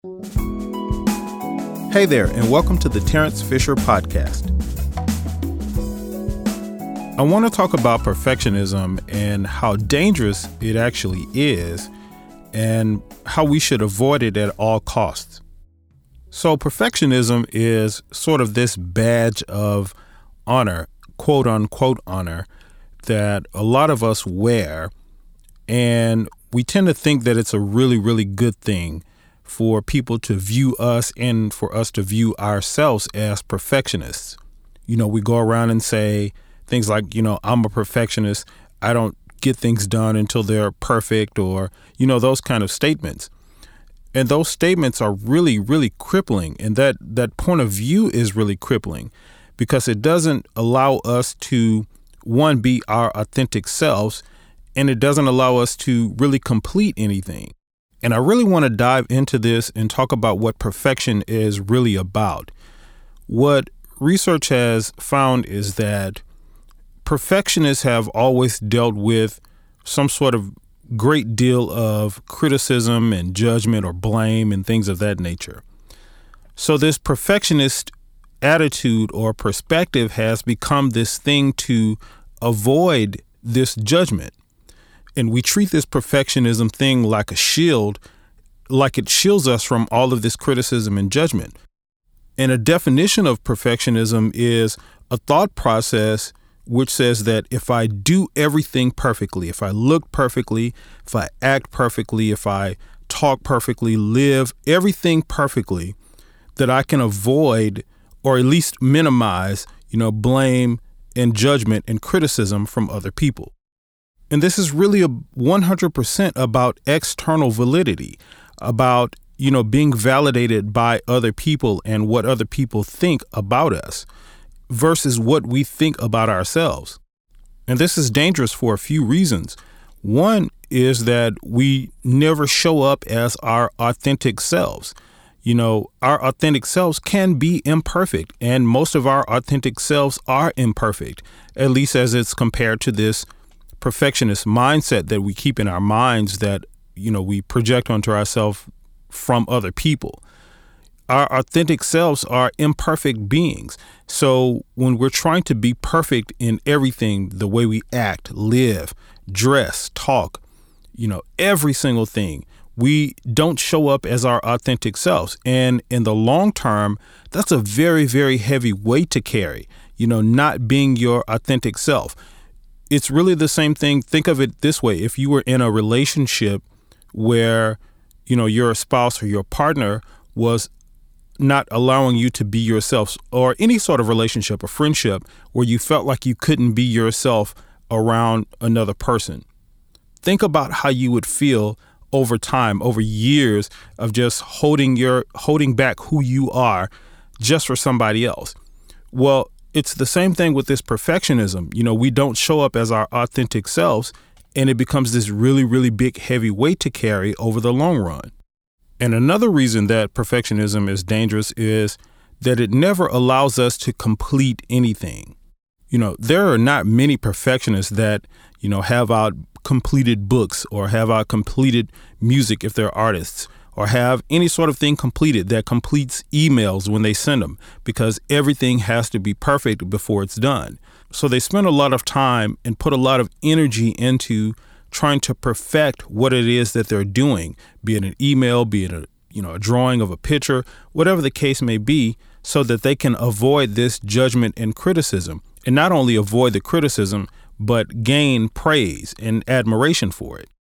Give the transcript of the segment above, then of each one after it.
Hey there, and welcome to the Terrence Fisher Podcast. I want to talk about perfectionism and how dangerous it actually is and how we should avoid it at all costs. So perfectionism is sort of this badge of honor, quote unquote honor, that a lot of us wear, and we tend to think that it's a really, really good thing for people to view us and for us to view ourselves as perfectionists. You know, we go around and say things like, I'm a perfectionist. I don't get things done until they're perfect, or, those kind of statements. And those statements are really, really crippling. And that point of view is really crippling because it doesn't allow us to, one, be our authentic selves, and it doesn't allow us to really complete anything. And I really want to dive into this and talk about what perfection is really about. What research has found is that perfectionists have always dealt with some sort of great deal of criticism and judgment or blame and things of that nature. So this perfectionist attitude or perspective has become this thing to avoid this judgment. And we treat this perfectionism thing like a shield, like it shields us from all of this criticism and judgment. And a definition of perfectionism is a thought process which says that if I do everything perfectly, if I look perfectly, if I act perfectly, if I talk perfectly, live everything perfectly, that I can avoid or at least minimize, blame and judgment and criticism from other people. And this is really 100% about external validity, about, being validated by other people and what other people think about us versus what we think about ourselves. And this is dangerous for a few reasons. One is that we never show up as our authentic selves. Our authentic selves can be imperfect, and most of our authentic selves are imperfect, at least as it's compared to this perfectionist mindset that we keep in our minds that, we project onto ourselves from other people. Our authentic selves are imperfect beings. So when we're trying to be perfect in everything, the way we act, live, dress, talk, every single thing, we don't show up as our authentic selves. And in the long term, that's a very, very heavy weight to carry, not being your authentic self. It's really the same thing. Think of it this way. If you were in a relationship where, your spouse or your partner was not allowing you to be yourself, or any sort of relationship or friendship where you felt like you couldn't be yourself around another person, think about how you would feel over time, over years of just holding back who you are just for somebody else. Well, it's the same thing with this perfectionism. We don't show up as our authentic selves, and it becomes this really, really big, heavy weight to carry over the long run. And another reason that perfectionism is dangerous is that it never allows us to complete anything. There are not many perfectionists that, have out completed books or have out completed music if they're artists, or have any sort of thing completed that completes emails when they send them, because everything has to be perfect before it's done. So they spend a lot of time and put a lot of energy into trying to perfect what it is that they're doing, be it an email, be it a drawing of a picture, whatever the case may be, so that they can avoid this judgment and criticism. And not only avoid the criticism, but gain praise and admiration for it.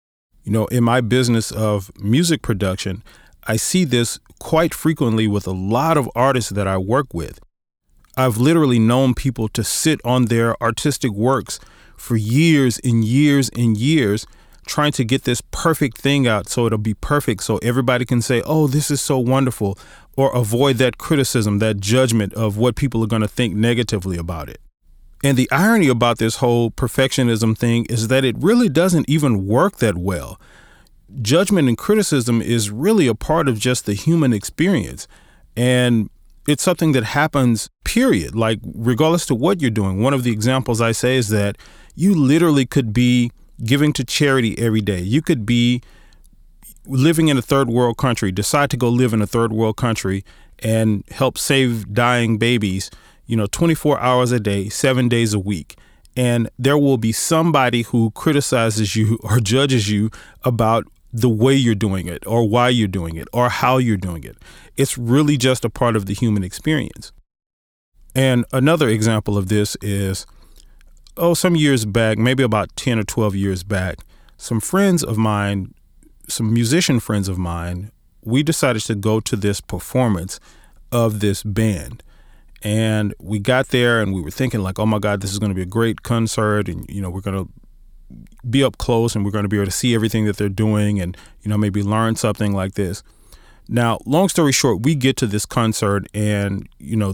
In my business of music production, I see this quite frequently with a lot of artists that I work with. I've literally known people to sit on their artistic works for years and years and years, trying to get this perfect thing out so it'll be perfect, so everybody can say, oh, this is so wonderful, or avoid that criticism, that judgment of what people are going to think negatively about it. And the irony about this whole perfectionism thing is that it really doesn't even work that well. Judgment and criticism is really a part of just the human experience. And it's something that happens, period. Like, regardless to what you're doing. One of the examples I say is that you literally could be giving to charity every day. You could be living in a third world country, decide to go live in a third world country and help save dying babies, 24 hours a day, 7 days a week. And there will be somebody who criticizes you or judges you about the way you're doing it or why you're doing it or how you're doing it. It's really just a part of the human experience. And another example of this is, some years back, maybe about 10 or 12 years back, some friends of mine, some musician friends of mine, we decided to go to this performance of this band. And we got there and we were thinking like, oh my God, this is going to be a great concert. And, we're going to be up close and we're going to be able to see everything that they're doing and, maybe learn something like this. Now, long story short, we get to this concert and,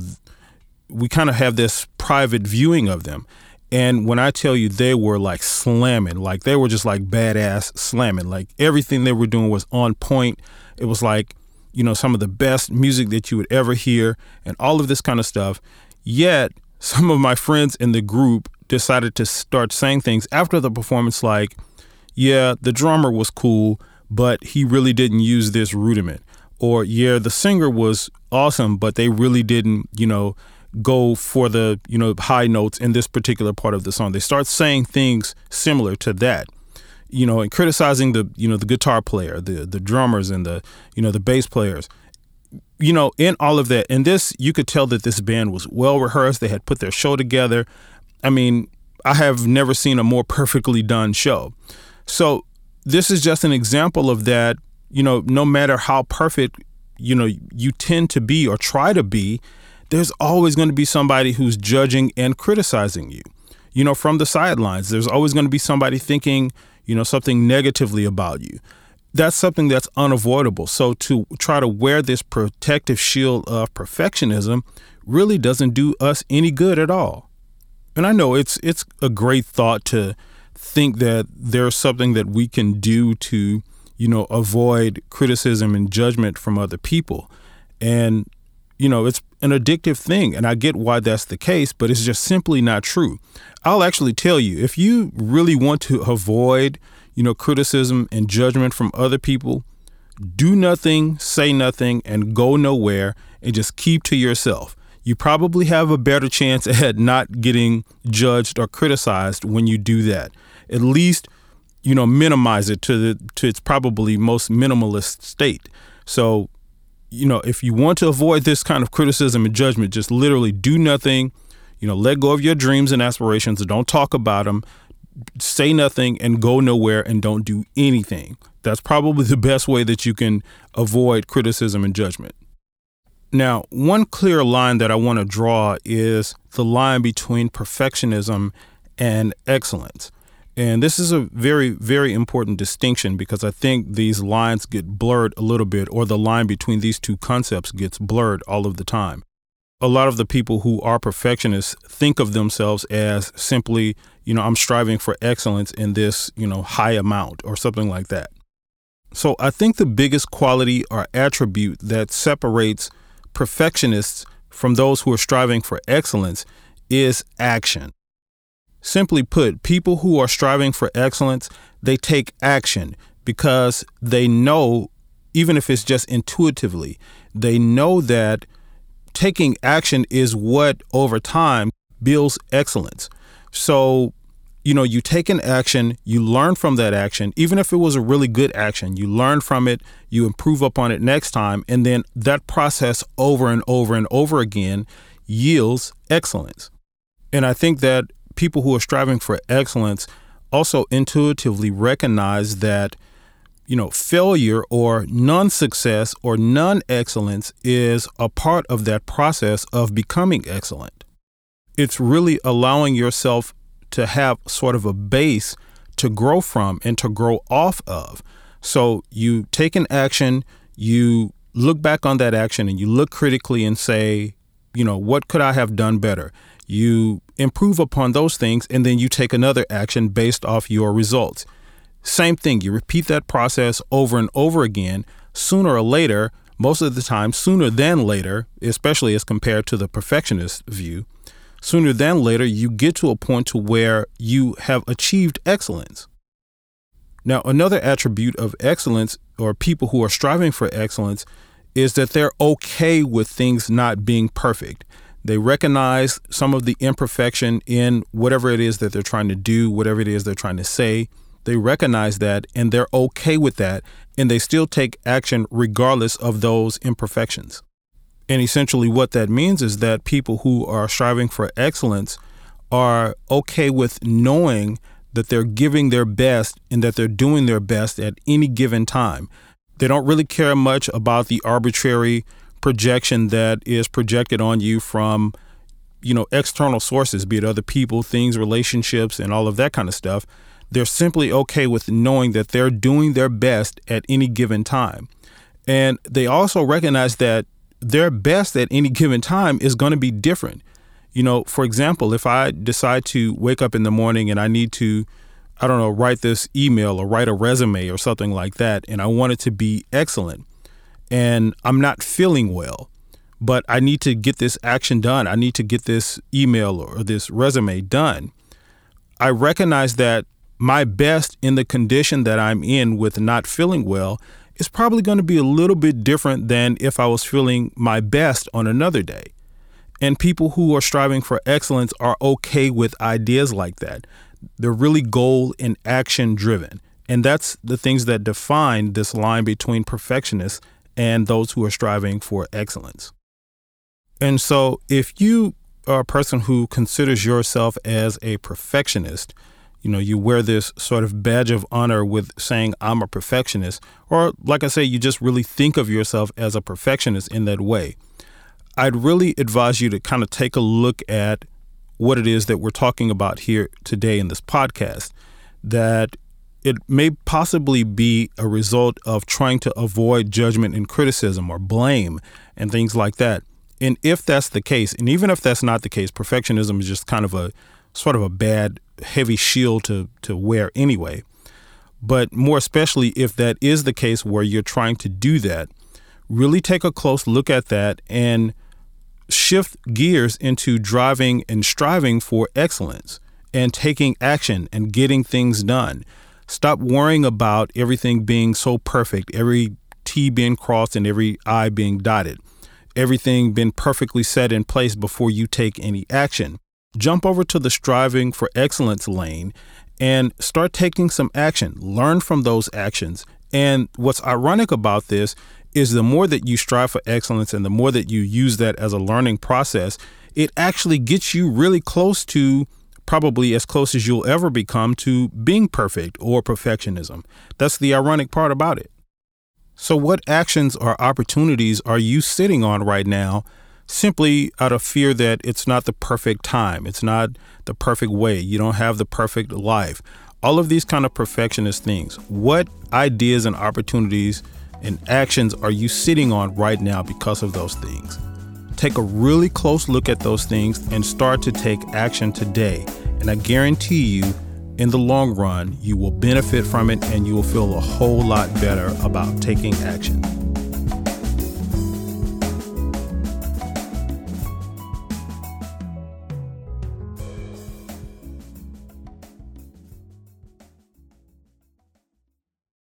we kind of have this private viewing of them. And when I tell you they were like slamming, like they were just like badass slamming, like everything they were doing was on point. It was like, some of the best music that you would ever hear and all of this kind of stuff. Yet some of my friends in the group decided to start saying things after the performance like, yeah, the drummer was cool, but he really didn't use this rudiment. Or, yeah, the singer was awesome, but they really didn't, go for the, high notes in this particular part of the song. They start saying things similar to that. And criticizing the guitar player, the drummers and the bass players, in all of that. And this, you could tell that this band was well rehearsed. They had put their show together. I mean, I have never seen a more perfectly done show. So this is just an example of that, no matter how perfect, you tend to be or try to be, there's always going to be somebody who's judging and criticizing you, from the sidelines. There's always going to be somebody thinking, something negatively about you. That's something that's unavoidable. So to try to wear this protective shield of perfectionism really doesn't do us any good at all. And I know it's a great thought to think that there's something that we can do to, avoid criticism and judgment from other people. And, it's an addictive thing. And I get why that's the case, but it's just simply not true. I'll actually tell you, if you really want to avoid, criticism and judgment from other people, do nothing, say nothing, and go nowhere and just keep to yourself. You probably have a better chance at not getting judged or criticized when you do that. At least, minimize it to its probably most minimalist state. So, if you want to avoid this kind of criticism and judgment, just literally do nothing, let go of your dreams and aspirations. Don't talk about them. Say nothing and go nowhere and don't do anything. That's probably the best way that you can avoid criticism and judgment. Now, one clear line that I want to draw is the line between perfectionism and excellence. And this is a very, very important distinction because I think these lines get blurred a little bit, or the line between these two concepts gets blurred all of the time. A lot of the people who are perfectionists think of themselves as simply, I'm striving for excellence in this, high amount or something like that. So I think the biggest quality or attribute that separates perfectionists from those who are striving for excellence is action. Simply put, people who are striving for excellence, they take action because they know, even if it's just intuitively, they know that taking action is what over time builds excellence. So, you take an action, you learn from that action, even if it was a really good action, you learn from it, you improve upon it next time, and then that process over and over and over again yields excellence. And I think that people who are striving for excellence also intuitively recognize that, failure or non-success or non-excellence is a part of that process of becoming excellent. It's really allowing yourself to have sort of a base to grow from and to grow off of. So you take an action, you look back on that action and you look critically and say, what could I have done better? You improve upon those things, and then you take another action based off your results. Same thing. You repeat that process over and over again. Sooner or later, most of the time, sooner than later, especially as compared to the perfectionist view, sooner than later, you get to a point to where you have achieved excellence. Now, another attribute of excellence or people who are striving for excellence is that they're okay with things not being perfect. They recognize some of the imperfection in whatever it is that they're trying to do, whatever it is they're trying to say. They recognize that and they're okay with that, and they still take action regardless of those imperfections. And essentially what that means is that people who are striving for excellence are okay with knowing that they're giving their best and that they're doing their best at any given time. They don't really care much about the arbitrary projection that is projected on you from, external sources, be it other people, things, relationships, and all of that kind of stuff. They're simply okay with knowing that they're doing their best at any given time. And they also recognize that their best at any given time is going to be different. For example, if I decide to wake up in the morning and I need to, write this email or write a resume or something like that, and I want it to be excellent, and I'm not feeling well, but I need to get this action done. I need to get this email or this resume done. I recognize that my best in the condition that I'm in with not feeling well is probably going to be a little bit different than if I was feeling my best on another day. And people who are striving for excellence are okay with ideas like that. They're really goal and action driven. And that's the things that define this line between perfectionists and those who are striving for excellence. And so if you are a person who considers yourself as a perfectionist, you wear this sort of badge of honor with saying, I'm a perfectionist, or like I say, you just really think of yourself as a perfectionist in that way. I'd really advise you to kind of take a look at what it is that we're talking about here today in this podcast, that it may possibly be a result of trying to avoid judgment and criticism or blame and things like that. And if that's the case, and even if that's not the case, perfectionism is just kind of a sort of a bad, heavy shield to wear anyway. But more especially if that is the case where you're trying to do that, really take a close look at that and shift gears into driving and striving for excellence and taking action and getting things done. Stop worrying about everything being so perfect, every T being crossed and every I being dotted, everything being perfectly set in place before you take any action. Jump over to the striving for excellence lane and start taking some action. Learn from those actions. And what's ironic about this is the more that you strive for excellence and the more that you use that as a learning process, it actually gets you really close to, probably as close as you'll ever become to being perfect or perfectionism. That's the ironic part about it. So what actions or opportunities are you sitting on right now simply out of fear that it's not the perfect time, it's not the perfect way, you don't have the perfect life, all of these kind of perfectionist things? What ideas and opportunities and actions are you sitting on right now because of those things? Take a really close look at those things and start to take action today. And I guarantee you, in the long run, you will benefit from it and you will feel a whole lot better about taking action.